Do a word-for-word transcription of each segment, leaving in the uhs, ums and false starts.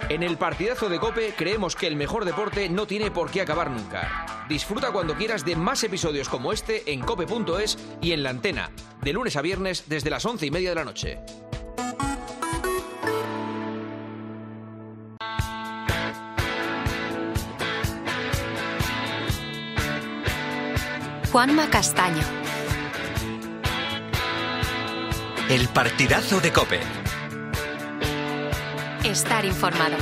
En el partidazo de COPE creemos que el mejor deporte no tiene por qué acabar nunca. Disfruta cuando quieras de más episodios como este en cope punto es y en La Antena, de lunes a viernes desde las once y media de la noche. Juanma Castaño. El partidazo de COPE. Estar informado.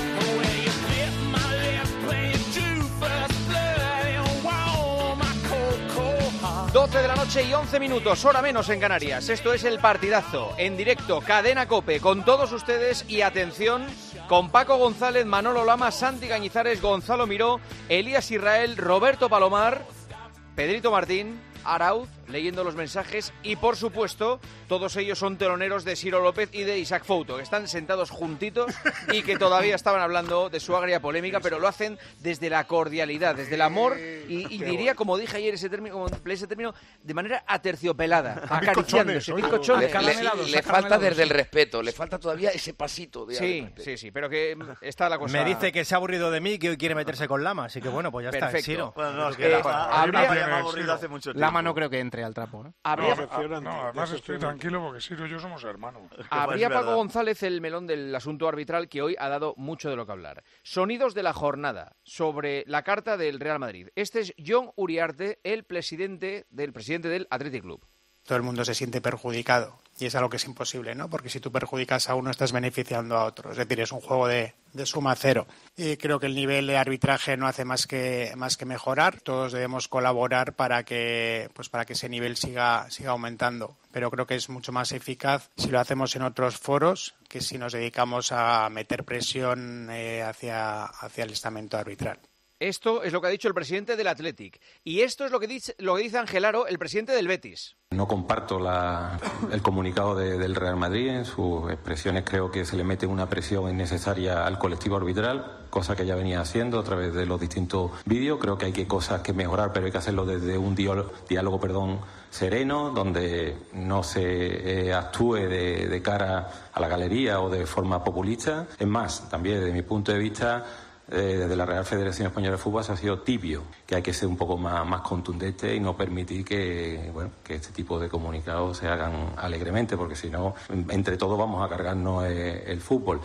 doce de la noche y once minutos, hora menos en Canarias. Esto es El Partidazo, en directo, Cadena COPE, con todos ustedes y atención, con Paco González, Manolo Lama, Santi Cañizares, Gonzalo Miró, Elías Israel, Roberto Palomar, Pedrito Martín, Arauz, leyendo los mensajes y, por supuesto, todos ellos son teloneros de Ciro López y de Isaac Fouto, que están sentados juntitos y que todavía estaban hablando de su agria polémica, pero lo hacen desde la cordialidad, desde el amor y, y diría, como dije ayer, ese término, como empleé ese término, de manera aterciopelada, acariciándose, bizcochones. Le, le, le falta desde el respeto, le falta todavía ese pasito. De sí, sí, sí, pero que está la cosa... Me dice que se ha aburrido de mí y que hoy quiere meterse con Lama, así que bueno, pues ya Perfecto. está, Ciro. Bueno, no, es que Eh, Lama, habría- habría, me ha aburrido hace mucho tiempo. Lama no creo que entre al trapo, ¿eh? Habría, No, no, además estoy tranquilo porque Ciro y yo somos hermanos. habría Es Paco verdad. González el melón del asunto arbitral que hoy ha dado mucho de lo que hablar. Sonidos de la jornada sobre la carta del Real Madrid. Este es Jon Uriarte, el presidente del presidente del Athletic Club. Todo el mundo se siente perjudicado y es algo que es imposible, ¿no? Porque si tú perjudicas a uno estás beneficiando a otro. Es decir, es un juego de, de suma cero. Y creo que el nivel de arbitraje no hace más que más que mejorar. Todos debemos colaborar para que pues para que ese nivel siga siga aumentando. Pero creo que es mucho más eficaz si lo hacemos en otros foros que si nos dedicamos a meter presión eh, hacia hacia el estamento arbitral. Esto es lo que ha dicho el presidente del Athletic. Y esto es lo que dice, lo que dice Ángel Aro, el presidente del Betis. No comparto la, el comunicado de, del Real Madrid. En sus expresiones creo que se le mete una presión innecesaria al colectivo arbitral, cosa que ya venía haciendo a través de los distintos vídeos. Creo que hay que cosas que mejorar, pero hay que hacerlo desde un diálogo, diálogo perdón, sereno, donde no se eh, actúe de, de cara a la galería o de forma populista. Es más, también desde mi punto de vista, Eh, desde la Real Federación Española de Fútbol se ha sido tibio, que hay que ser un poco más, más contundente y no permitir que, bueno, que este tipo de comunicados se hagan alegremente, porque si no, entre todos vamos a cargarnos el, el fútbol.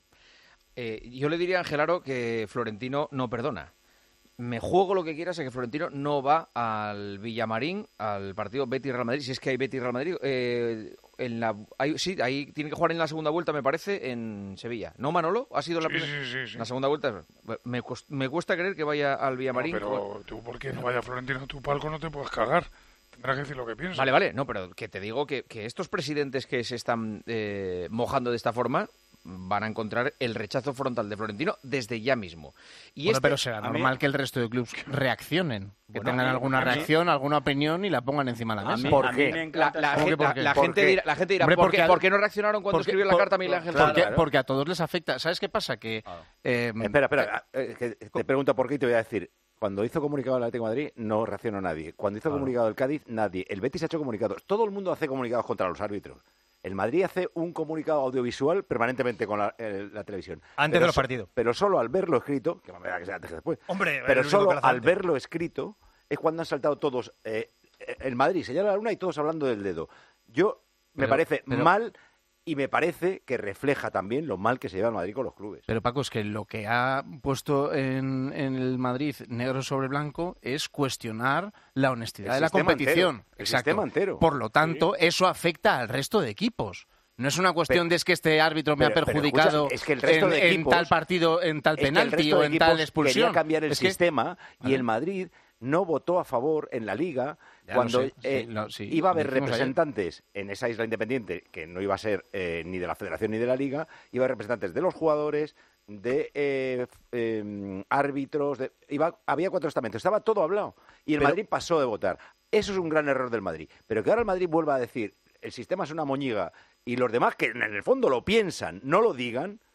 Eh, yo le diría a Ángel Aro que Florentino no perdona. Me juego lo que quieras a que Florentino no va al Villamarín, al partido Betis-Real Madrid, si es que hay Betis-Real Madrid. Eh, en la, hay, sí, ahí tiene que jugar en la segunda vuelta, me parece, en Sevilla. ¿No, Manolo? ¿Ha sido la Sí, primera? sí, sí, sí. La segunda vuelta. Me, cost- me cuesta creer que vaya al Villamarín. No, pero tú, porque no vaya Florentino a tu palco, no te puedes cagar. Tendrás que decir lo que piensas. Vale, vale, no, pero que te digo que, que estos presidentes que se están eh, mojando de esta forma van a encontrar el rechazo frontal de Florentino desde ya mismo. Y Bueno, este- pero será a mí- normal que el resto de clubes reaccionen, que Bueno, tengan a mí- alguna a mí- reacción, alguna opinión y la pongan encima de la A mesa. mí- ¿Por a mí qué? me La, encanta la esa- gente, ¿Por qué? la- la ¿Por gente qué? dirá, la gente dirá Hombre, ¿por, porque qué, al- por qué no reaccionaron cuando porque- escribió la por- carta a Miguel Ángel claro, Porque, Salgado? porque a todos les afecta. ¿Sabes qué pasa? Que eh, Espera, espera, eh, que te pregunto por qué y te voy a decir. Cuando hizo comunicado el Atlético de Madrid, no reaccionó nadie. Cuando hizo comunicado el Cádiz, nadie. El Betis ha hecho comunicados. Todo el mundo hace comunicados contra los árbitros. El Madrid hace un comunicado audiovisual permanentemente con la, eh, la televisión. Antes Pero de los so- partidos. Pero solo al verlo escrito, que me da que sea antes que después, Hombre, el pero único solo que lo hace al antes. verlo escrito es cuando han saltado todos. Eh, el Madrid señala la luna y todos hablando del dedo. Yo, me Pero- parece pero- mal y me parece que refleja también lo mal que se lleva el Madrid con los clubes. Pero Paco, es que lo que ha puesto en, en el Madrid negro sobre blanco es cuestionar la honestidad El de la sistema competición. entero, el Exacto. sistema entero. Por lo tanto, eso afecta al resto de equipos. No es una cuestión Pero- de es que este árbitro me pero- ha pero perjudicado escucha, es que el resto en, de en equipos- tal partido, en tal Es que el penalti resto o de en equipos tal expulsión. quería cambiar el Es que- sistema y Vale. el Madrid no votó a favor en la Liga Ya lo cuando sé, sí, eh, lo- sí, iba a lo haber dijimos ayer. representantes en esa isla independiente, que no iba a ser eh, ni de la Federación ni de la Liga, iba a haber representantes de los jugadores, de eh, eh, árbitros, de, iba, había cuatro estamentos, estaba todo hablado y el Pero- Madrid pasó de votar. Eso es un gran error del Madrid. Pero que ahora el Madrid vuelva a decir el sistema es una moñiga y los demás que en el fondo lo piensan no lo digan,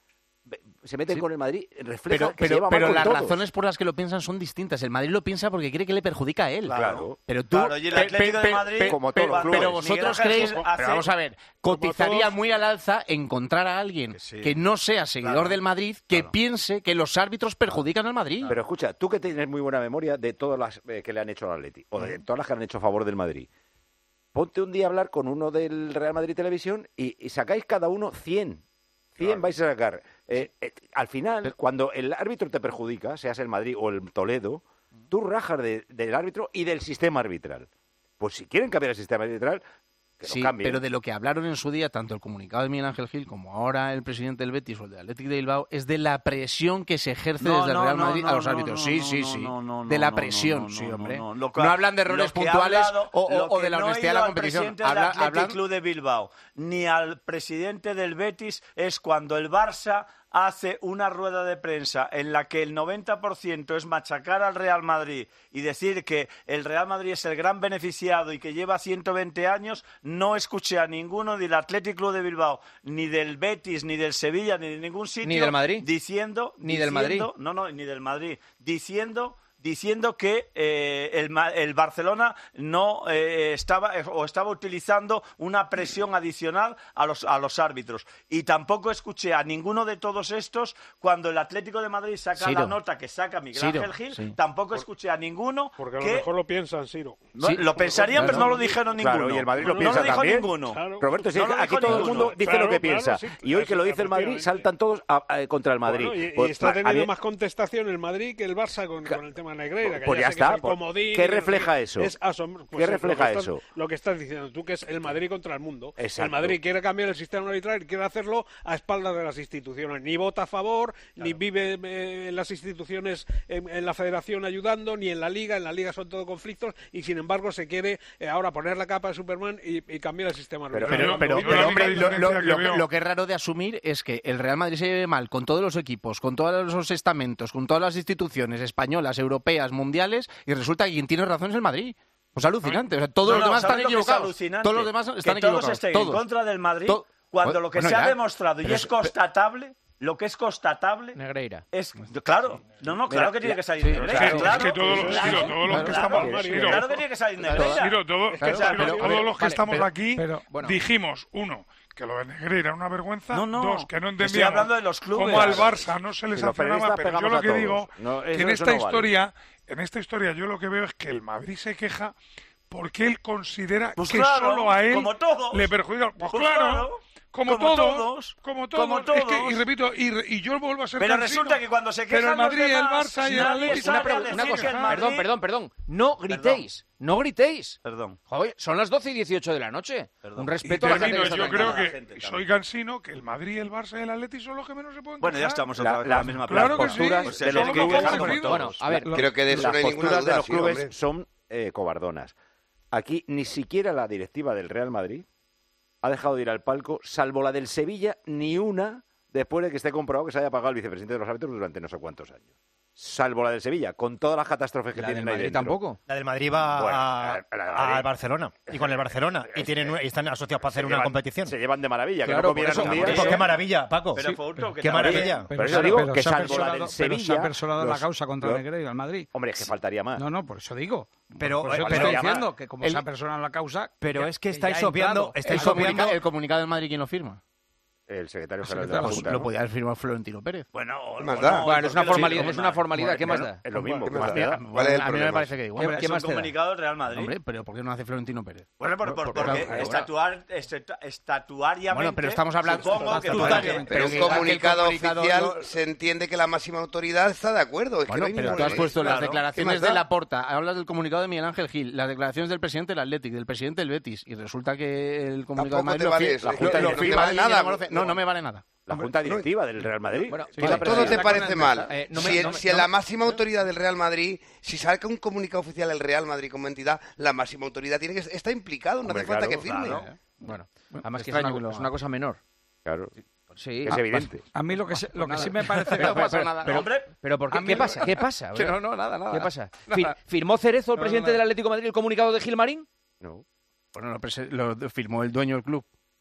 se meten Sí. con el Madrid, refleja Pero, que se pero, lleva mal pero con las todos. razones por las que lo piensan son distintas. El Madrid lo piensa porque cree que le perjudica a él. Claro. Pero tú, Claro, y el pe- Atlético pe- de Madrid, pe- como pe- todos los pero clubes. vosotros Miguel creéis, Ángel pero hace- vamos a ver, cotizaría todos- muy al alza encontrar a alguien Que sí. que no sea seguidor Claro. del Madrid que Claro. piense que los árbitros perjudican al Madrid. Pero escucha, tú que tienes muy buena memoria de todas las eh, que le han hecho al Atleti, o de todas las que han hecho a favor del Madrid, ponte un día a hablar con uno del Real Madrid Televisión y, y sacáis cada uno cien. cien Claro. vais a sacar. Eh, eh, al final, cuando el árbitro te perjudica, seas el Madrid o el Toledo, tú rajas de- del árbitro y del sistema arbitral. Pues si quieren cambiar el sistema arbitral, que Sí, lo cambien. pero de lo que hablaron en su día, tanto el comunicado de Miguel Ángel Gil como ahora el presidente del Betis o el de Athletic de Bilbao, es de la presión que se ejerce No, desde no, el Real no, Madrid no, a los no, árbitros. no, sí, no, sí, no, sí. no, no, de la no, presión, no, no, sí, no, hombre. no, No, lo que- hablan de lo errores que ha puntuales hablado- o, o- lo o que de la no he honestidad de ido la al competición. presidente del Habla- Athletic hablan- Club de Bilbao ni al presidente del Betis es cuando el Barça hace una rueda de prensa en la que el noventa por ciento es machacar al Real Madrid y decir que el Real Madrid es el gran beneficiado y que lleva ciento veinte años, no escuché a ninguno del Athletic Club de Bilbao, ni del Betis, ni del Sevilla, ni de ningún sitio. ¿Ni del Madrid? Diciendo... ¿Ni del Madrid? diciendo- No, no, ni del Madrid. Diciendo... diciendo que eh, el, Ma- el Barcelona no eh, estaba eh, o estaba utilizando una presión adicional a los, a los árbitros. Y tampoco escuché a ninguno de todos estos cuando el Atlético de Madrid saca Ciro. la nota que saca Miguel Ciro, Ángel Gil, sí. tampoco escuché a ninguno Porque a lo que... mejor lo piensan, Ciro. No, Sí. lo pensarían, Claro. pero no lo dijeron ninguno. Claro, y el Madrid lo no, piensa no lo dijo también. ninguno. Claro. Roberto, sí, No lo aquí dijo todo el ninguno. mundo dice Claro, lo que claro, piensa. sí, y hoy que lo eso, dice el Madrid, efectivamente. saltan todos a- a- contra el Madrid. Bueno, y, y Pues, está ma- teniendo había- más contestación el Madrid que el Barça con, con el tema Negreira. Que Pues ya ya sé que está, es el pues, comodín ¿qué y no sé refleja qué. eso? Es asombroso. ¿Qué refleja lo que estás- eso? Lo que estás diciendo tú, que es el Madrid contra el mundo. Exacto. El Madrid quiere cambiar el sistema arbitral y quiere hacerlo a espaldas de las instituciones. Ni vota a favor, ni vive eh, en las instituciones, en, en la federación ayudando, ni en la liga. En la liga son todo conflictos y sin embargo se quiere eh, ahora poner la capa de Superman y, y cambiar el sistema Pero- arbitral. Pero, pero, Yo pero, la hombre, única lo, lo- diferencia que lo- veo- lo que es raro de asumir es que el Real Madrid se lleve mal con todos los equipos, con todos los estamentos, con todas las instituciones españolas, europeas, mundiales, y resulta que quien tiene razón es el Madrid. Pues alucinante. O sea, todos No, los no, demás ¿sabes están lo que es equivocados. alucinante? Todos los demás están que todos equivocados. estén todos. en contra del Madrid To- cuando Bueno, lo que bueno, se ha ya, demostrado y pero es es- constatable, lo que es constatable Negreira. es claro, no, no, claro Mira, que tiene ya- que salir sí, Negreira, es que- claro, es que todos los- claro, Ciro, todos los que claro, estamos- claro, Ciro. claro que tiene que salir Negreira. Ciro, todo- Es que, o sea, Ciro, pero- todos los que vale, estamos pero- aquí pero, bueno. dijimos, uno, que lo de Negreira era una vergüenza, No, no, dos, que no estoy entendíamos hablando de los clubes. cómo al Barça no se les Si los sancionaba, periodistas pero yo pegamos lo a que todos. digo, No, que eso- en eso esta no vale. historia, en esta historia yo lo que veo es que el Madrid se queja porque él considera Pues que claro, solo a él como todos. le perjudica. Pues, Pues claro, claro, como, como todos, todos, como todos, como es que, todos. y repito, y, re- y yo vuelvo a ser Pero cansino, resulta que cuando se quejan pero el los Madrid, el demás, Barça y el nadie Atlético... sale Una, a pregu- decir una que cosa, el Madrid- perdón, perdón, perdón. No gritéis, no gritéis. Perdón. Joder, son las doce y dieciocho de la noche. Perdón. Un Y respeto a la gente termino, que está yo tranquila. creo la que gente, soy claro. cansino que el Madrid, el Barça y el Atlético son los que menos se pueden Bueno, ya quejar. estamos La- otra vez en la- la misma Claro plana. que sí, posturas Pues de es los lo que que hemos como sufrido. todos. Bueno, a ver, Creo que de eso Las no hay ninguna posturas duda, de los sí, clubes hombre. son eh, cobardonas. Aquí ni siquiera la directiva del Real Madrid ha dejado de ir al palco, salvo la del Sevilla, ni una después de que esté comprobado que se haya pagado el vicepresidente de los árbitros durante no sé cuántos años. Salvo la del Sevilla, con todas las catástrofes que la tienen del ahí Madrid dentro. tampoco. La del Madrid va Bueno, a- la- la del Madrid. al Barcelona. Y con el Barcelona. Y, tienen, y están asociados para hacer Se una llevan- competición. Se llevan de maravilla, Claro, que no por comieran eso- un día. Pues qué maravilla, Paco. Pero fue otro que Qué también- maravilla. Por eso digo pero que se ha salvo la personado- del pero se ha Sevilla, personado la los- causa contra los- Negreira al Madrid. Hombre, es que faltaría más. No, no, por eso digo. Pero, por eso eh, te pero- estoy diciendo que como el- se ha personado la causa... Pero ya- es que ya estáis ha entrado. obviando, El, estáis comunica- obviando el comunicado del Madrid, ¿quién lo firma? El secretario El general de la secretario, Junta, Lo ¿no? podía haber firmado Florentino Pérez. Bueno, ¿Qué o- más o da? no, Bueno, es una porque lo formalidad, firma. es una formalidad. ¿Qué más Bueno, da? es lo mismo. ¿Qué ¿qué más más da? me da? ¿Cuál es el a mí me problema? parece que igual. ¿Qué- Es qué un más te da? comunicado del Real Madrid. Hombre, pero ¿por qué no hace Florentino Pérez? Bueno, por, por- Porque- porque porque- estatuar, estatu- estatuariamente. Bueno, pero estamos hablando- Supongo que estatutariamente. Pero un que diga que el comunicado comunicado oficial no- se entiende que la máxima autoridad está de acuerdo. Es Bueno, que no hay pero tú ninguna has ley. puesto las Claro. declaraciones ¿Qué más de da? Laporta, hablas del comunicado de Miguel Ángel Gil, las declaraciones del presidente del Athletic, del presidente del Betis, y resulta que el comunicado Tampoco de te Madrid vale lo, eso, fi- la Junta lo- lo no te firma vale alguien que nada. no conoce. No, no me vale nada. La Junta Directiva del Real Madrid. Bueno, Sí, la la Todo presidencia te parece mal. Eh, no me- si no me- si no en la me- máxima autoridad del Real Madrid, si saca un comunicado oficial del Real Madrid como entidad, la máxima autoridad tiene que está implicado, no Hombre, hace falta claro, que firme. claro. Bueno, además que es extraño una, que lo es una cosa menor. Claro, Sí. es evidente. A mí lo que, se- lo que sí me parece... Pero, pero, pasa nada. pero- Hombre, pero ¿por qué? a mí ¿Qué lo- pasa? ¿Qué pasa? Que no, no, nada, nada. ¿Qué pasa? Fir- ¿Firmó Cerezo, el No, presidente no, no. del Atlético de Madrid, el comunicado de Gilmarín? No. Bueno, lo, prese- lo firmó el dueño del club.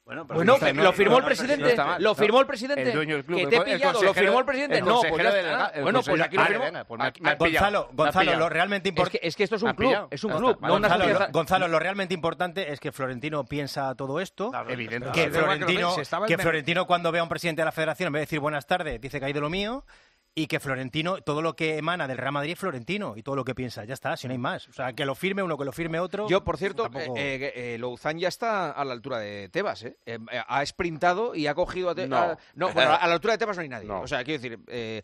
Bueno, pero bueno, no, lo firmó el presidente, no lo firmó el presidente, el dueño del club, que te he pillado, lo firmó el presidente, el no, pues ya del, está. el Bueno, pues aquí lo firmó. Venga, pues me, me Gonzalo, Gonzalo, lo realmente importante es que, es que esto es un club, es un club, no una Gonzalo, sociedad. Gonzalo, lo realmente importante es que Florentino piensa todo esto, Claro, evidente. que Florentino, que que Florentino cuando ve a un presidente de la Federación, en vez de decir buenas tardes, dice que hay de lo mío. Y que Florentino, todo lo que emana del Real Madrid es Florentino y todo lo que piensa, ya está, si no hay más. O sea, que lo firme uno, que lo firme otro. Yo, por cierto, tampoco... eh, eh, Louzán ya está a la altura de Tebas, ¿eh? Eh, ha sprintado y ha cogido a Tebas. No. A, no, bueno, a la altura de Tebas no hay nadie. No. O sea, quiero decir, eh,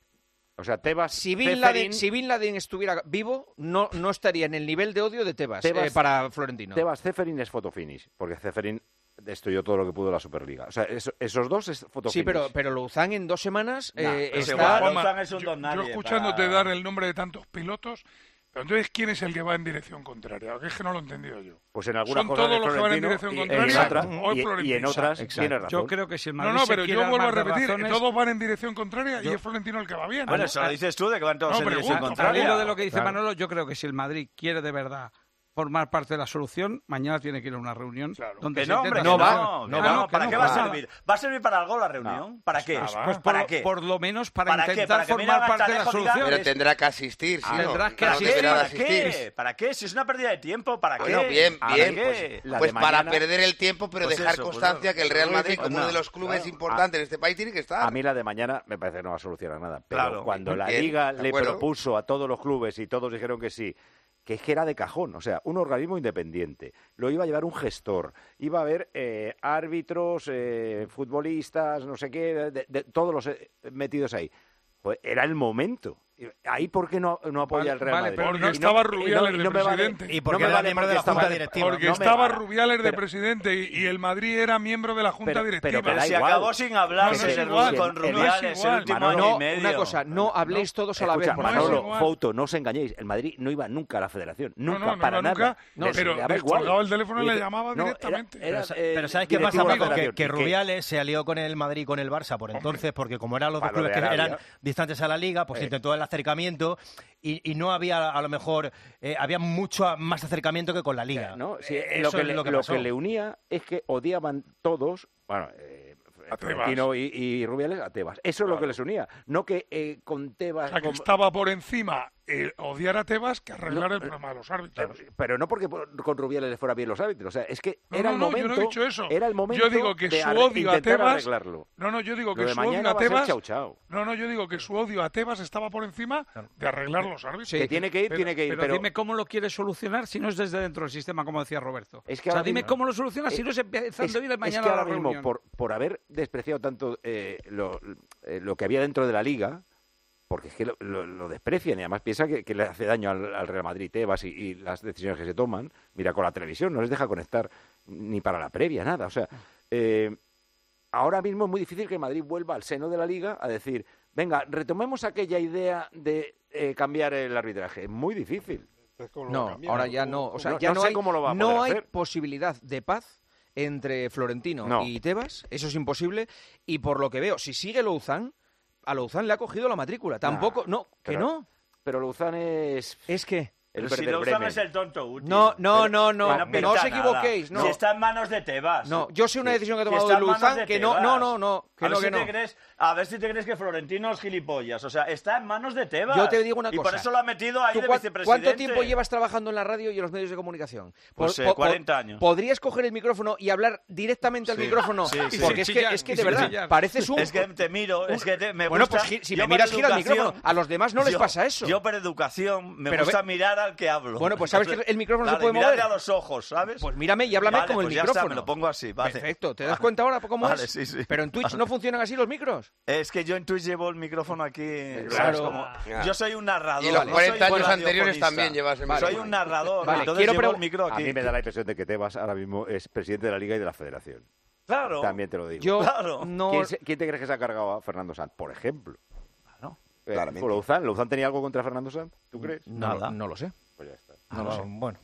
O sea, Tebas, si Bin, Ceferin- Laden, si Bin Laden estuviera vivo, no, no estaría en el nivel de odio de Tebas, Tebas- eh, para Florentino. Tebas Ceferin es fotofinish, porque Ceferin destruyó todo lo que pudo la Superliga. O sea, eso- esos dos es fotofinish. Sí, pero, pero Louzán en dos semanas Nah, eh, pero está... igual, Juanma, Louzán es un yo, don nadie yo escuchándote para- dar el nombre de tantos pilotos, pero entonces, ¿quién es el que va en dirección contraria? Porque es que no lo he entendido yo. Pues en algunas ¿Son cosas todos de los que van en Florentino dirección y- contraria? en otras- o y- y en Florentino? otras Exacto. tiene razón. Yo creo que si el No, Madrid no, se pero quiere yo vuelvo a armar de repetir, razones- todos van en dirección contraria y Yo- es Florentino el que va bien. Bueno, eso lo dices tú, de que van todos No, en pero dirección igual, Al contraria. hilo de lo que dice Claro. Manolo, yo creo que si el Madrid quiere de verdad formar parte de la solución, mañana tiene que ir a una reunión donde Que se no, hombre, intente que no va, no, no que va, no, que ¿para no qué va. va a servir? ¿Va a servir para algo la reunión? ¿Para qué? Pues Pues ¿Para por, qué? por lo menos para, ¿Para qué? intentar ¿Para que formar venga parte de la Gartalejo, diga, solución. Pero tendrá que asistir, sí, ¿no? Tendrás que Claro, asistir. deberá de ¿Para asistir. qué? ¿Para qué? Si es una pérdida de tiempo, ¿para qué? Bueno, bien, ¿Para bien, qué? pues, La pues de para mañana- perder el tiempo, pero Pues dejar eso, pues constancia no. que el Real Madrid, Pues como no, uno de los clubes claro. importantes en este país, tiene que estar. A mí la de mañana me parece que no va a solucionar nada. Pero Claro. cuando la Bien, Liga de le acuerdo. propuso a todos los clubes y todos dijeron que sí, que es que era de cajón, o sea, un organismo independiente. Lo iba a llevar un gestor, iba a haber eh, árbitros, eh, futbolistas, no sé qué, de, de- todos los eh, metidos ahí. Joder, era el momento. Ahí, ¿por qué no, no apoya Vale, el Real vale, Madrid? pero porque Y no- estaba y no- Rubiales y de no me vale- presidente. Y porque no me era vale miembro de la porque Junta estaba- Directiva. Porque no me estaba vale. Rubiales de Pero- presidente y, y el Madrid era miembro de la Junta Pero- Directiva. pero que Pero da si igual. acabó sin hablarse No, no es de igual. Ru- con No es Rubiales el igual. último Manolo, año y No, medio. una cosa, no habléis todos a la vez. Escucha, por no es favor. Manolo, igual. Fouto, no os engañéis. El Madrid no iba nunca a la Federación. No, Nunca, no, no para iba nada. nunca, Les- pero les daba descolgaba igual. el teléfono y le Dice, llamaba no, era- directamente. era, Pero, eh, pero ¿sabes qué directivo pasa, de la Paco? Que, Federación. que ¿Y qué? Rubiales se alió con el Madrid y con el Barça por entonces, porque como eran los dos Para lo clubes de que Arabia. eran distantes a la Liga, pues Eh. intentó el acercamiento y, y no había, a lo mejor, eh, había mucho más acercamiento que con la Liga. ¿no? Sí, Eh, lo, eso que es le, lo que lo pasó. que le unía es que odiaban todos, bueno, eh, A Florentino y, y Rubiales a Tebas. Eso es lo que les unía. No que eh, con Tebas... O sea, que con- estaba por encima eh, odiar a Tebas que arreglar el problema de los árbitros. Pero no porque por- con Rubiales les fuera bien los árbitros. O sea, es que No, era no, el no, momento... yo no he dicho eso. Era el momento Yo digo que de su ar- odio a intentar Tebas... arreglarlo. No, no, yo digo Lo que de su mañana odio a va a ser Tebas... chau, chau. No, no, yo digo que su odio a Tebas estaba por encima de arreglar los árbitros. Que tiene que ir, Pero- tiene que ir. Pero, Pero, dime cómo lo quieres solucionar si no es desde dentro del sistema, como decía Roberto. Es que o sea, ahora dime mismo- cómo lo solucionas si no es empezando hoy de es mañana que a la ahora mismo, reunión. por, por haber despreciado tanto eh, lo, eh, lo que había dentro de la Liga, porque es que lo, lo- lo desprecian y además piensa que, que le hace daño al, al Real Madrid, Tebas y, y las decisiones que se toman. Mira, con la televisión no les deja conectar ni para la previa, nada. O sea, eh, ahora mismo es muy difícil que Madrid vuelva al seno de la Liga a decir, venga, retomemos aquella idea de eh, cambiar el arbitraje. Es muy difícil. No, ahora ya no. O sea, No- ya no no, sé hay, cómo lo va a no poder hay hacer. posibilidad de paz entre Florentino No. y Tebas. Eso es imposible. Y por lo que veo, si sigue Louzán, a Louzán le ha cogido la matrícula. Tampoco, no, que pero- no. Pero Louzán es... Es que... el Pero si Werder Louzán Bremen. es el tonto útil. No, no, Pero- no, no, que no pinta os nada. equivoquéis, no. Si está en manos de Tebas. No, yo sé una Sí. decisión que he Si tomado está de en manos Louzán de que no, Tebas. no, no, no, que a no, ver que si no. te crees, a ver si te crees que Florentino es gilipollas. O sea, está en manos de Tebas. Yo te digo una Y cosa. por eso lo ha metido ahí ¿Tú de cua- vicepresidente. ¿Cuánto tiempo llevas trabajando en la radio y en los medios de comunicación? Pues, Po- eh, po- cuarenta años. ¿Podrías coger el micrófono y hablar directamente al Sí, micrófono? sí, sí. Porque Y es sin que, chillar, es que y de sin verdad, chillar. pareces un... Es que te miro, es que te, me Bueno, gusta... pues gi- si yo me por miras, gira el educación- micrófono. A los demás no les yo- pasa eso. Yo por educación me Pero gusta ve- mirar al que hablo. Bueno, pues sabes que el micrófono se Claro, puede y mirarle mover. a los ojos, ¿sabes? Pues mírame y háblame Vale, como el pues ya micrófono. está, me lo pongo así, vale. Perfecto. ¿Te das Vale. cuenta ahora cómo Vale, es? sí, sí. Pero en Twitch Vale. no funcionan así los micros. Es que yo en Twitch llevo el micrófono aquí. ¿sabes? Claro. Como- Ya. yo soy un narrador. Y los no cuarenta soy un años anteriores radiofonista. también llevas el Soy micrófono. un narrador. Vale, entonces quiero llevo pregun- el micro A aquí. mí me da la impresión de que Tebas ahora mismo es presidente de la Liga y de la Federación. Claro. También te lo digo. Yo Claro. no... ¿Quién, se- quién te crees que se ha cargado a Fernando Sanz, por ejemplo? Claro. Eh, Claramente. ¿Louzán? ¿Louzán tenía algo contra Fernando Sanz? ¿Tú crees? No, Nada. no lo sé. Pues ya está. No lo sé. Bueno.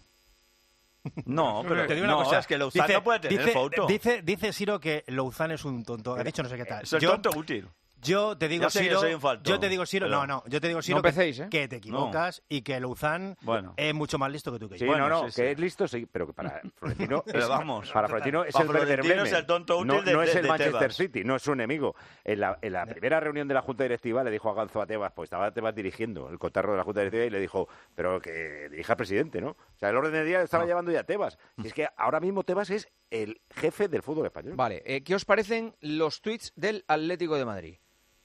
No, pero Te digo una no, cosa. es que Louzán dice, no puede tener dice, foto. Dice, dice Siro que Louzán es un tonto. Ha dicho no sé qué tal. Es el Yo- tonto útil. Yo te digo, Ya sé que Siro, soy un falto, yo te digo, Siro, pero- no, no, yo te digo, Siro, No empecéis, que, ¿eh? que te equivocas y que Luzán Bueno. es mucho más listo que tú que Sí, yo. no, no, sí, que sí. es listo, sí, pero que para Florentino Pero es, vamos. para Florentino es Para el Werder Florentino Bremen. es el tonto útil no, de- no es de- el de Manchester Tebas. City, no es su enemigo. En la, en la primera reunión de la Junta Directiva le dijo a Gonzo a Tebas, pues estaba Tebas dirigiendo el cotarro de la Junta Directiva y le dijo, pero que dirija al presidente, ¿no? O sea, el orden del día estaba llevando ya Tebas. Y es que ahora mismo Tebas es el jefe del fútbol español. Vale, eh, ¿qué os parecen los tweets del Atlético de Madrid?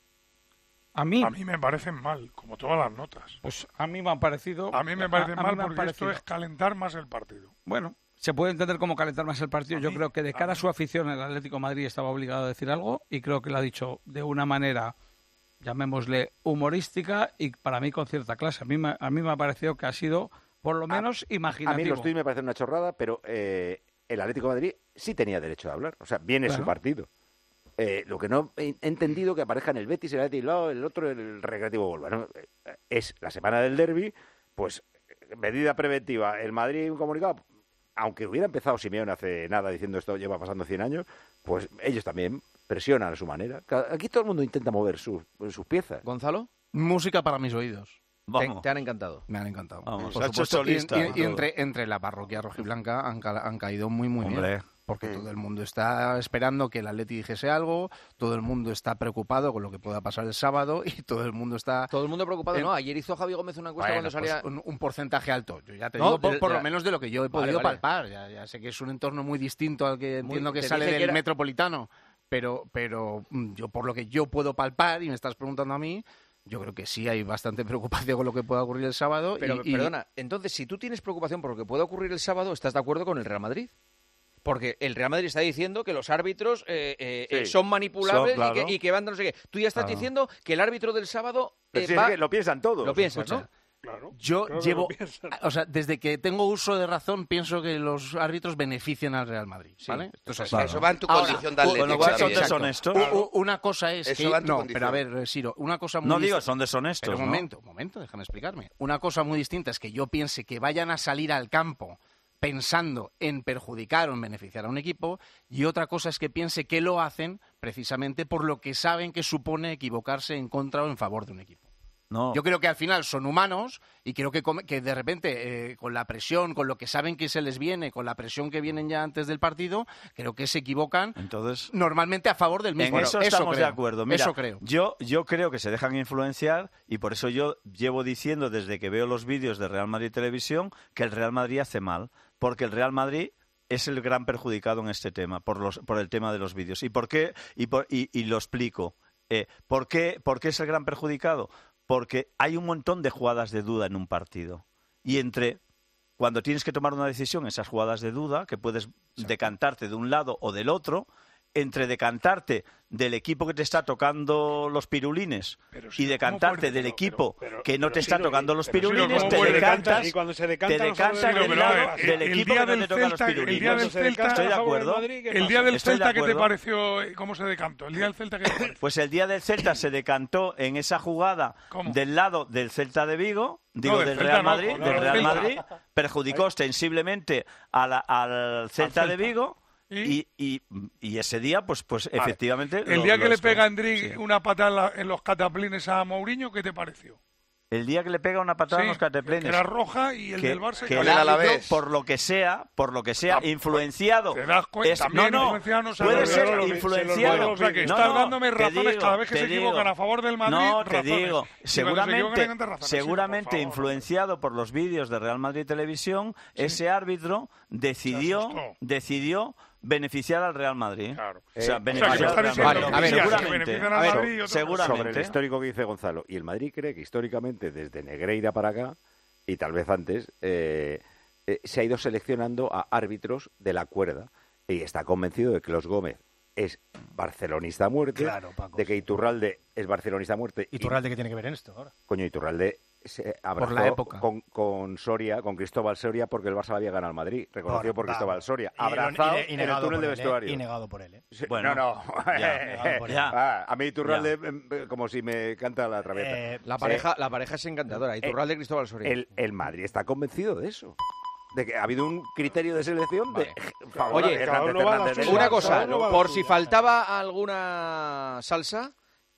A mí, A mí me parecen mal, como todas las notas. pues a mí me han parecido... A mí me parecen a- a mal me han porque parecido- esto es calentar más el partido. Bueno, se puede entender como calentar más el partido. Yo creo que de cara a su afición el Atlético de Madrid estaba obligado a decir algo y creo que lo ha dicho de una manera, llamémosle, humorística y para mí con cierta clase. A mí, me- a mí me ha parecido que ha sido, por lo menos, A imaginativo. mí los tweets me parecen una chorrada, pero eh, el Atlético de Madrid sí tenía derecho a hablar. O sea, viene Claro. su partido. Eh, lo que no he entendido que aparezca en el Betis, el Athletic Bilbao, el otro el Recreativo Huelva, ¿no? Eh, Es la semana del derbi, pues medida preventiva. El Madrid un comunicado, aunque hubiera empezado Simeone hace nada diciendo esto lleva pasando cien años, pues ellos también presionan a su manera. Aquí todo el mundo intenta mover sus, sus piezas. ¿Gonzalo? Música para mis oídos. Te, Vamos. te han encantado. Me han encantado. Vamos, Por se ha hecho supuesto, y- solista, y, y todo. entre, entre la parroquia rojiblanca han, ca- han caído muy, muy Hombre. bien. Porque todo el mundo está esperando que el Atleti dijese algo, todo el mundo está preocupado con lo que pueda pasar el sábado y todo el mundo está... Todo el mundo preocupado, Eh, ¿no? Ayer hizo Javi Gómez una encuesta Bueno, cuando salía... pues un, un porcentaje alto. Yo ya te No, digo, por, de- por de- lo menos de lo que yo he Vale, podido vale. palpar. Ya, ya sé que es un entorno muy distinto al que Muy- entiendo que te sale dije del que era- metropolitano. Pero, pero mm, yo por lo que yo puedo palpar y me estás preguntando a mí, yo creo que sí hay bastante preocupación con lo que pueda ocurrir el sábado. Pero, y, y- perdona, entonces, si tú tienes preocupación por lo que puede ocurrir el sábado, ¿estás de acuerdo con el Real Madrid? Porque el Real Madrid está diciendo que los árbitros eh, eh, eh, Sí. son manipulables Son, claro. y, que, y que van de no sé qué. Tú ya estás Claro. diciendo que el árbitro del sábado Pero eh, si es va... que lo piensan todos. Lo piensas, Escucha, ¿no? Claro. Yo Claro que llevo, lo piensan. o sea, desde que tengo uso de razón, pienso que los árbitros benefician al Real Madrid, Sí. ¿vale? Esto es así. Claro. Eso va en tu Ahora, condición de u- Atlético. Con lo cual son también. deshonestos. U- u- Una cosa es Eso que... va en tu No, condición. pero a ver, Siro, una cosa muy No digo, distinta- son deshonestos, Pero un ¿no? momento, un momento, déjame explicarme. Una cosa muy distinta es que yo piense que vayan a salir al campo pensando en perjudicar o en beneficiar a un equipo, y otra cosa es que piense que lo hacen precisamente por lo que saben que supone equivocarse en contra o en favor de un equipo. No. Yo creo que al final son humanos y creo que, come- que de repente, eh, con la presión, con lo que saben que se les viene, con la presión que vienen ya antes del partido, creo que se equivocan Entonces, normalmente a favor del mismo. en eso estamos creo. de acuerdo. Mira, Eso creo. Yo, yo creo que se dejan influenciar y por eso yo llevo diciendo desde que veo los vídeos de Real Madrid Televisión que el Real Madrid hace mal, porque el Real Madrid es el gran perjudicado en este tema, por, los, por el tema de los vídeos. ¿Y por qué? Y, por- y, y lo explico. Eh, ¿por qué, ¿Por qué es el gran perjudicado? Porque hay un montón de jugadas de duda en un partido. Y entre cuando tienes que tomar una decisión, esas jugadas de duda, que puedes decantarte de un lado o del otro, entre decantarte del equipo que te está tocando los pirulines Pero y si no, ¿cómo decantarte puedes? del Pero- equipo pero- pero- que no pero te si está no, tocando los pero si no, pirulines, ¿cómo te puedes? decantas, Y cuando se decanta, te no sabe decantas de del lo lado que va. del el equipo día que no del te toca los Celta, el día pirulines. del se decanta Estoy de a favor del acuerdo. Madrid, ¿qué El pasa? día del Estoy de Celta, ¿qué te acuerdo. pareció? eh, ¿Cómo se decantó? El día del Celta, ¿qué te pareció? Pues el día del Celta se decantó en esa jugada ¿Cómo? del lado del Celta de Vigo, digo del del Celta Real no, Madrid, no, del del Real Celta. Madrid, perjudicó ostensiblemente a la- al Celta de Celta. Vigo ¿Y? y, y, y ese día, pues, pues efectivamente. El lo- día lo que le escaló. pega Endrick Sí. una patada en, la- en los cataplines a Mourinho, ¿qué te pareció? El día que le pega una patada en Sí, los cateplenes. que era roja y el que, del Barça... que que el era- árbitro, por lo que sea, por lo que sea, Ah, influenciado. ¿Te das cuenta? Es- También no, no, influenciado no sabe puede lo que- ser se lo- se lo- influenciado. O sea, que No, estás no, dándome te razones digo, cada vez que te se digo. equivocan a favor del Madrid. No, te razones. digo, Y cuando se seguramente, equivocan, dan razones. seguramente Sí, por favor. influenciado por los vídeos de Real Madrid Televisión, ese árbitro decidió, asustó. decidió beneficiar al Real Madrid. Claro. O sea, Eh, beneficiar o sea, que al está Real diciendo Madrid. que a ver, seguramente. que benefician al A ver, Madrid y otros no. seguramente. Sobre el histórico que dice Gonzalo. Y el Madrid cree que históricamente, desde Negreira para acá, y tal vez antes, eh, eh, se ha ido seleccionando a árbitros de la cuerda. Y está convencido de que Los Gómez es barcelonista a muerte, Claro, Paco, de que sí. Iturralde es barcelonista a muerte. ¿Y Turralde qué tiene que ver en esto ahora? Coño, Iturralde se abrazó la época. Con, con Soria, con Cristóbal Soria, porque el Barça había ganado al Madrid, reconocido por Bueno, Cristóbal vamos. Soria, Y- y- abrazado y- y en el negado túnel por de él, ¿eh? vestuario. Y negado por él, ¿eh? Sí, Bueno, no, no. ya, ya. Ah, a mí Iturralde, em, como si me canta la traviata. Eh, La pareja, la pareja es encantadora. Y Turral de Cristóbal Soria. El, el Madrid está convencido de eso. De que ha habido un criterio de selección de favor Oye, a cada Hernández uno va a la Hernández suya. del Una Barça. cosa, no va a la por si suya. faltaba alguna salsa,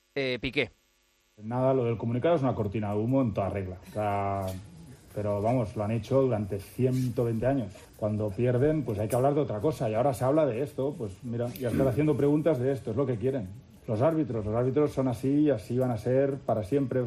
eh, Piqué. Nada, lo del comunicado es una cortina de humo en toda regla. O sea, pero vamos, lo han hecho durante ciento veinte años. Cuando pierden, pues hay que hablar de otra cosa. Y ahora se habla de esto, pues mira, ya están haciendo preguntas de esto, es lo que quieren. Los árbitros, los árbitros son así y así van a ser para siempre.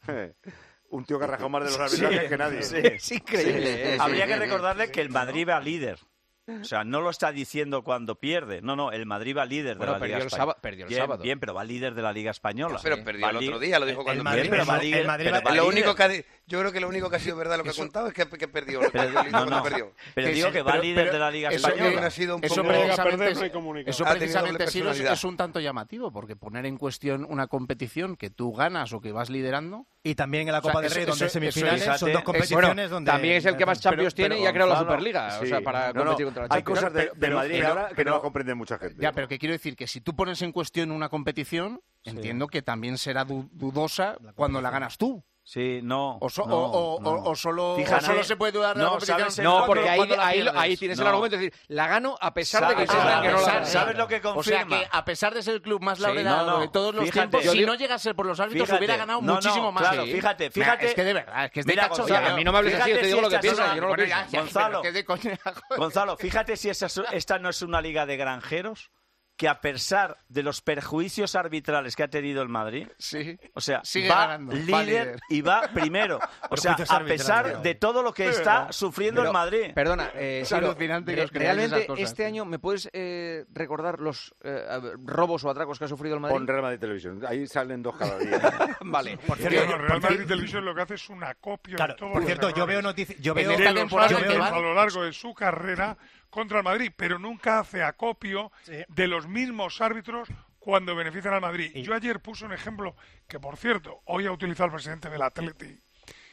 Un tío que ha rajado más de los arbitrajes Sí, que nadie. sí. Es increíble. Sí. ¿eh? Habría Sí. que recordarle que el Madrid va líder. O sea, no lo está diciendo cuando pierde. No, no, el Madrid va líder Bueno, de la perdió Liga el Española. sábado- perdió el bien, sábado. Bien, pero va líder de la Liga Española. Pero perdió Va el otro li- día, lo dijo cuando el perdió. Madrid, pero va líder, el Madrid pero va lo líder. único que ha, yo creo que lo único que ha sido verdad lo que ha contado es que, que perdió. Pero, Cuando no, no, perdió. pero Que digo sí, que va pero- líder pero de la Liga eso Española. ha sido un Eso poco- precisamente, perder, no hay es, comunicado. eso Ha tenido precisamente doble sí es, personalidad. es un tanto llamativo, porque poner en cuestión una competición que tú ganas o que vas liderando... Y también en la O sea, Copa del eso- Rey, donde eso- semifinales eso- son dos es- competiciones bueno, donde... También es el que más Champions Pero- tiene y ha creado la Gonzalo, Superliga, o sí. sea, para No, no, competir contra la hay Champions. cosas de, de Pero- Madrid pero- ahora que pero- no la comprende mucha gente. Ya, pero que quiero decir que si tú pones en cuestión una competición, entiendo que también será du- dudosa cuando la ganas tú. Sí, no. O, so- no, o- o- no. o- o solo, Fíjate, o solo se puede dudar de la no, competición. ¿sabes el- No, cuando- porque ahí, cuando la ahí, pierdes. ahí tienes el No. argumento de decir, la gano a pesar de que ¿Sabes- sepan que no la ¿sabes- gano. ¿Sabes lo que O sea confirma? que a pesar de ser el club más Sí, laureado no, no, de todos los fíjate. tiempos, Yo si digo- no llega a ser por los árbitros Fíjate, hubiera ganado no, no, muchísimo más. claro, Sí. fíjate, Mira, fíjate. es que de verdad, es que es de Mira, cacho. Gonzalo, ya. a mí no me hables así, fíjate yo te digo si lo que esta es pienso, una- yo no lo Bueno, pienso. ya, ya, Gonzalo. pero que de coña, joder. Gonzalo, fíjate si esa, esta no es una liga de granjeros, que a pesar de los perjuicios arbitrales que ha tenido el Madrid, Sí. o sea, Sigue va ganando, líder, va líder. y va primero. O sea, Perjuicios a arbitrales, pesar digamos. de todo lo que está sufriendo Pero, el Madrid. Perdona, eh, Es Siro, alucinante que re- os creáis realmente esas cosas, este tío. año, ¿me puedes eh, recordar los eh, robos o atracos que ha sufrido el Madrid? Pon Real Madrid Televisión. Ahí salen dos cada día. Vale. Por Pero cierto, no, Real Madrid Televisión lo que hace es una copia claro, de todos por los cierto, yo errores veo noticias... Yo En veo, de esta los temporada yo árbitros veo- que va- a lo largo de su carrera contra el Madrid, pero nunca hace acopio Sí. de los mismos árbitros cuando benefician al Madrid. Y- Yo ayer puse un ejemplo que, por cierto, hoy ha utilizado el presidente del Atleti.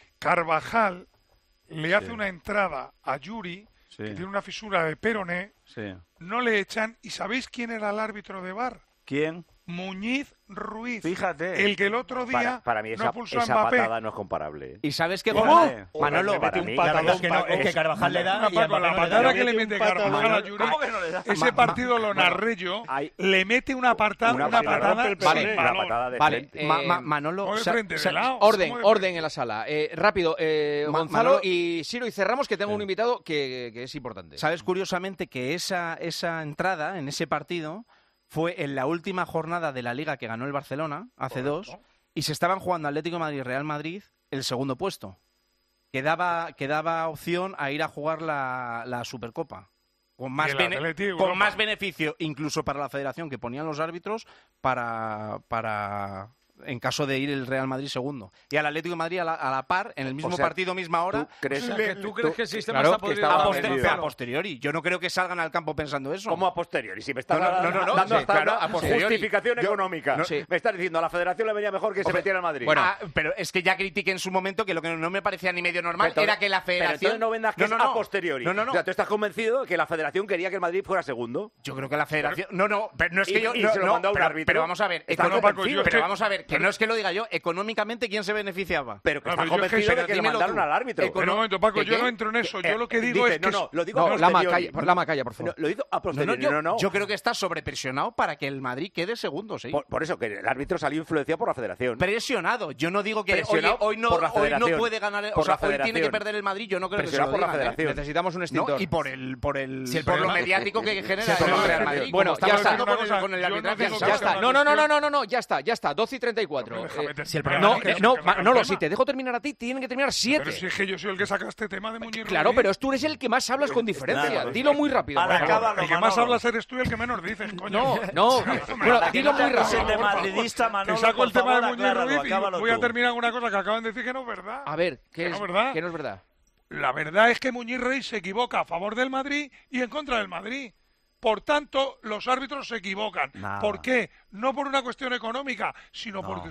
Carvajal le hace una entrada a Yuri, Sí. que tiene una fisura de peroné, Sí. no le echan. ¿Y sabéis quién era el árbitro de V A R? ¿Quién? Muñiz Ruiz. Fíjate. El que el otro día Para, para mí no esa, pulsó a esa Mbappé. patada no es comparable. ¿eh? ¿Y sabes qué? ¿Cómo? Manolo, Manolo, para mete mí- un La verdad es que no, patadón, es que Carvajal le da Una y a Paco, Mbappé la no le patada da. que le mete Carvajal a Yuri, ¿Cómo que no le da? ese Ma- partido lo bueno, narré yo, hay- le mete una, aparta- Una una patada- patada Vale, sin una balón. patada de Vale, frente. Ma- eh, Ma- Manolo, O de sa- frente, sa- de lado. Orden, ¿Cómo de orden en la sala. Eh, rápido, eh, Ma- Gonzalo Manolo- y Siro, y cerramos que tengo un invitado que, que es importante. sabes curiosamente que esa, esa entrada en ese partido fue en la última jornada de la Liga que ganó el Barcelona, hace Correcto. dos, y se estaban jugando Atlético de Madrid y Real Madrid el segundo puesto, que daba, que daba opción a ir a jugar la, la Supercopa. Con más, el bene- Atleti, con Europa. más beneficio, incluso para la federación, que ponían los árbitros para, para en caso de ir el Real Madrid segundo. Y al Atlético de Madrid a la, a la par, en el mismo sea, partido, misma hora. ¿Tú crees, O sea, que tú crees que el sistema claro, está que podrido. estaba A, poster- vendido. a posteriori. Yo no creo que salgan al campo pensando eso. ¿Cómo a posteriori? Si me estás No, no, no, no, no, dando sí, hasta claro, una a posteriori. justificación Yo- económica. no, sí. Me estás diciendo a la federación le venía mejor que se Hombre, metiera al Madrid. Bueno, ah, pero es que ya critiqué en su momento que lo que no me parecía ni medio normal Pero era que la Pero federación... entonces no vendas que No, es no, no. a posteriori. No, no, no. O sea, tú estás convencido de que la federación quería que el Madrid fuera segundo. Yo creo que la federación... No, no, pero no es que Y- yo... y no, se lo no, mandó a un pero, árbitro. pero vamos a ver... Está econo- convencido. Paco, yo es pero que- vamos a ver, que no es que lo diga yo, económicamente, ¿quién se beneficiaba? Pero que No, está pero yo es que- convencido de pero que le dímelo mandaron tú. al árbitro. Econo- Pero un momento, Paco, ¿Qué, yo qué? no entro en eso. Yo Eh, lo que digo dice, es que... no, no, lo digo No, a Lama, posteriori. calla, por Lama, calla, por favor. No, lo digo a No, no, posteriori. yo, No, no. yo creo que está sobrepresionado para que el Madrid quede segundo, sí. Por, por eso, que el árbitro salió influenciado por la federación. Presionado. Yo no digo que oye, Presionado hoy, no, por la hoy no federación. puede ganar... el- Por o sea, la hoy tiene que federación. perder el Madrid. Yo no creo que se lo Presionado por la digan, ¿eh? federación. Necesitamos un extintor. No, y por el por el Sí, el por el problema- mediático que genera Sí, el pero- Real Madrid. Bueno, como ya estamos está. haciendo con el, Una con el cosa, yo no arbitraje. digo Ya que está. sea No, no, una no, no, cuestión- no, no, no, ya está, ya está. doce y treinta y cuatro. Pero déjame Eh, terminar. si el Pero problema- no, no, que- eh, que no, sacar el Manolo, tema. si te dejo terminar a ti, tienen que terminar siete. Pero si es que yo soy el que saca este tema de Muñiz Claro, Ruiz. pero tú eres el que más hablas con diferencia. Claro. Dilo muy rápido. Ahora por favor. acábalo, El que más Manolo. hablas eres tú y el que menos dices, coño. No, no. Bueno, dilo muy Ese rápido. de madridista, Manolo, Te saco por el tema favor, de Muñiz acláralo, Ruiz y acábalo voy a tú. terminar con una cosa que acaban de decir que no es verdad. A ver, ¿qué Que es, no es verdad. que no es verdad? La verdad es que Muñiz Ruiz se equivoca a favor del Madrid y en contra del Madrid. Por tanto, los árbitros se equivocan. Nada. ¿Por qué? No por una cuestión económica, sino No. porque son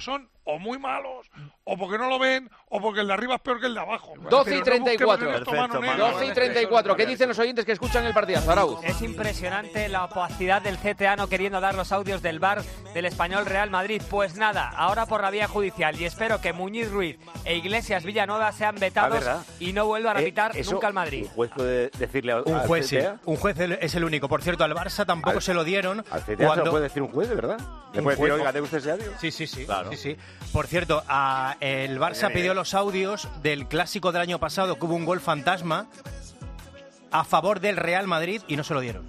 o muy malos, o porque no lo ven, o porque el de arriba es peor que el de abajo. doce Pero y treinta y no cuatro. busquemos en esto mano negra. doce y treinta y cuatro. ¿Qué dicen los oyentes que escuchan el partidazo, Arauz? Es impresionante la opacidad del C T A no queriendo dar los audios del V A R del Español Real Madrid. Pues nada, ahora por la vía judicial, y espero que Muñiz Ruiz e Iglesias Villanueva sean vetados Ah, y no vuelvan a pitar Eh, eso, nunca al Madrid. ¿Un juez puede decirle a, Un al juez, sí. C T A? Un juez es el único. Por cierto, al Barça tampoco Al- se lo dieron. ¿Al C T A cuando... se lo puede decir un juez, de verdad? ¿Le Un puede decir, juez. oiga, debe usted ese audio? Sí, sí, sí. Claro. sí, sí. Por cierto, a, el Barça Bien, bien. pidió los audios del clásico del año pasado, que hubo un gol fantasma a favor del Real Madrid y no se lo dieron.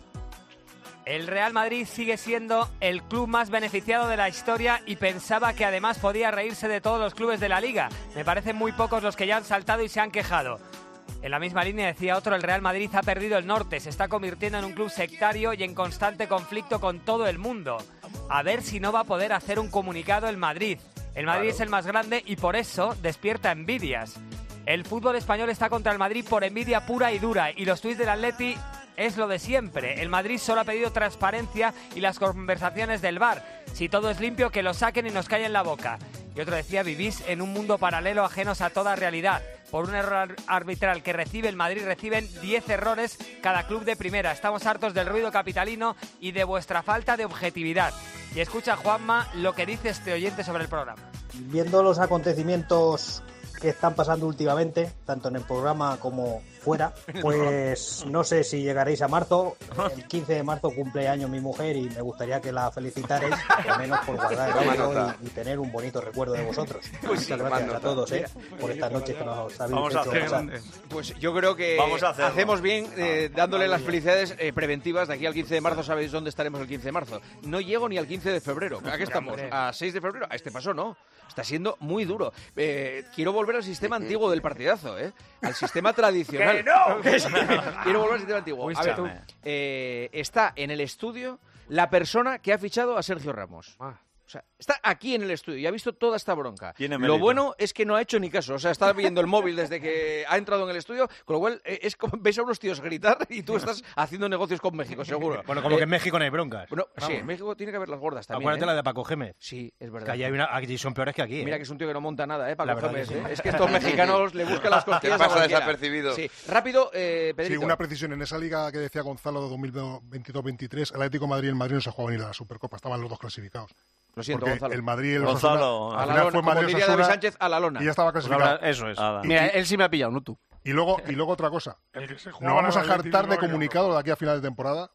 El Real Madrid sigue siendo el club más beneficiado de la historia y pensaba que además podía reírse de todos los clubes de la Liga. Me parecen muy pocos los que ya han saltado y se han quejado. En la misma línea decía otro, el Real Madrid ha perdido el norte, se está convirtiendo en un club sectario y en constante conflicto con todo el mundo. A ver si no va a poder hacer un comunicado el Madrid. El Madrid Claro. es el más grande y por eso despierta envidias. El fútbol español está contra el Madrid por envidia pura y dura y los tuits del Atleti es lo de siempre. El Madrid solo ha pedido transparencia y las conversaciones del V A R. Si todo es limpio, que lo saquen y nos callen la boca. Y otro decía, vivís en un mundo paralelo ajenos a toda realidad. Por un error arbitral que recibe el Madrid, reciben diez errores cada club de primera. Estamos hartos del ruido capitalino y de vuestra falta de objetividad. Y escucha, Juanma, lo que dice este oyente sobre el programa. Viendo los acontecimientos que están pasando últimamente, tanto en el programa como fuera, pues no sé si llegaréis a marzo. El quince de marzo cumple años mi mujer y me gustaría que la felicitarais, al menos por guardar el Toma audio nota. y, y tener un bonito recuerdo de vosotros. Pues sí, Muchas gracias toma a todos, nota. ¿eh? por estas noches que nos habéis Vamos a hecho hacer- pasar. Pues yo creo que Vamos a hacerlo. hacemos bien eh, dándole las felicidades eh, preventivas de aquí al quince de marzo. ¿Sabéis dónde estaremos el quince de marzo? No llego ni al quince de febrero. ¿A qué estamos? Hombre. ¿A seis de febrero? A este paso no. Está siendo muy duro. Eh, quiero volver al sistema antiguo del partidazo, ¿eh? Al sistema tradicional. ¡Que no! Que sí. Quiero volver al sistema antiguo. A ver, Escúchame. eh, está en el estudio la persona que ha fichado a Sergio Ramos. O sea, está aquí en el estudio y ha visto toda esta bronca. Tiene Lo mérito. bueno es que no ha hecho ni caso. O sea, está viendo el móvil desde que ha entrado en el estudio, con lo cual eh, es como ves a unos tíos gritar y tú estás haciendo negocios con México, seguro. Bueno, como Eh, que en México no hay broncas. Bueno, sí, Vamos. en México tiene que haber las gordas también. Acuérdate ¿eh? la de Paco Gémez. Sí, es verdad. Que allí, hay una, allí son peores que aquí. Mira ¿eh? que es un tío que no monta nada, ¿eh? Paco La verdad Gémez, que sí. ¿eh? Es que estos mexicanos le buscan las cosquillas Te pasa a cualquiera. desapercibido. Sí, rápido, eh, Sí, Pedrito. una precisión. En esa liga que decía Gonzalo de dos mil veintidós veintitrés, el Atlético de Madrid y el Madrid no se jugaban ni la Supercopa, estaban los dos clasificados. Lo siento, Porque Gonzalo. el Madrid y el Gonzalo, Osasuna, a al la final lona, fue como Madrid diría Osasuna David Sánchez, a la lona. y ya estaba clasificado. Eso es. Nada. Y- Mira, y- él sí me ha pillado, no tú. Y luego, y luego otra cosa. El que se Nos jugaba vamos a en el Atleti jartar de Bilbao y comunicado de aquí a final de temporada.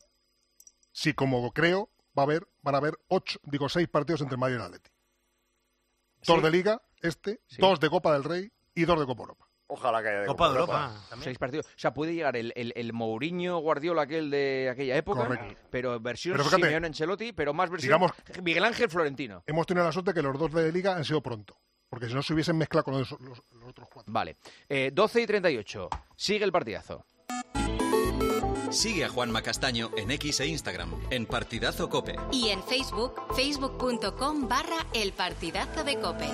Si, como creo, va a haber, van a haber ocho, digo, seis partidos entre el Madrid y el Atleti. Dos Sí. de Liga, este, Sí. dos de Copa del Rey y dos de Copa Europa. Ojalá que haya de Copa de Europa. Ah, seis partidos. O sea, puede llegar el, el, el Mourinho Guardiola aquel de aquella época, Correcto. pero versión Pero fíjate, Simeone Ancelotti, pero más versión digamos- Miguel Ángel Florentino. Hemos tenido la suerte que los dos de Liga han sido pronto. Porque si no se hubiesen mezclado con los, los- los otros cuatro. Vale. Eh, doce y treinta y ocho. Sigue el partidazo. Sigue a Juanma Castaño en X e Instagram, en Partidazo Cope. Y en Facebook, facebook.com barra el partidazo de COPE.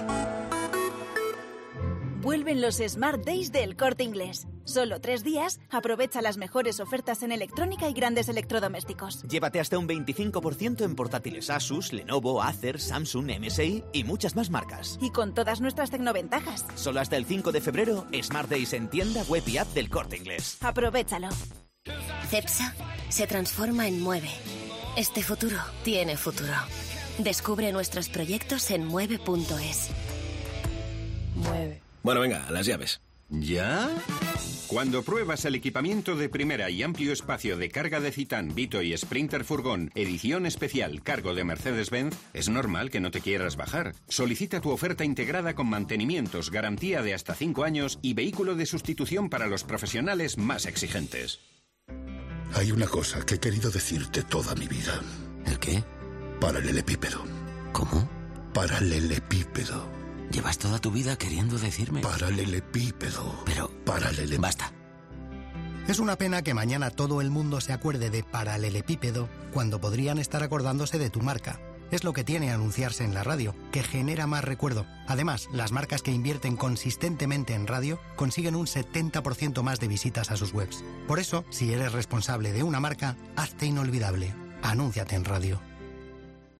Vuelven los Smart Days del Corte Inglés. Solo tres días, aprovecha las mejores ofertas en electrónica y grandes electrodomésticos. Llévate hasta un veinticinco por ciento en portátiles Asus, Lenovo, Acer, Samsung, M S I y muchas más marcas. Y con todas nuestras tecnoventajas. Solo hasta el cinco de febrero, Smart Days en tienda, web y app del Corte Inglés. Aprovechalo. CEPSA se transforma en Mueve. Este futuro tiene futuro. Descubre nuestros proyectos en mueve punto es. Mueve. Bueno, venga, las llaves. ¿Ya? Cuando pruebas el equipamiento de primera y amplio espacio de carga de Citan, Vito y Sprinter Furgón, edición especial cargo de Mercedes-Benz, es normal que no te quieras bajar. Solicita tu oferta integrada con mantenimientos, garantía de hasta cinco años y vehículo de sustitución para los profesionales más exigentes. Hay una cosa que he querido decirte toda mi vida. ¿El qué? Paralelepípedo. ¿Cómo? Paralelepípedo. Llevas toda tu vida queriendo decirme... Paralelepípedo. Pero... Paralele... Basta. Es una pena que mañana todo el mundo se acuerde de paralelepípedo cuando podrían estar acordándose de tu marca. Es lo que tiene anunciarse en la radio, que genera más recuerdo. Además, las marcas que invierten consistentemente en radio consiguen un setenta por ciento más de visitas a sus webs. Por eso, si eres responsable de una marca, hazte inolvidable. Anúnciate en radio.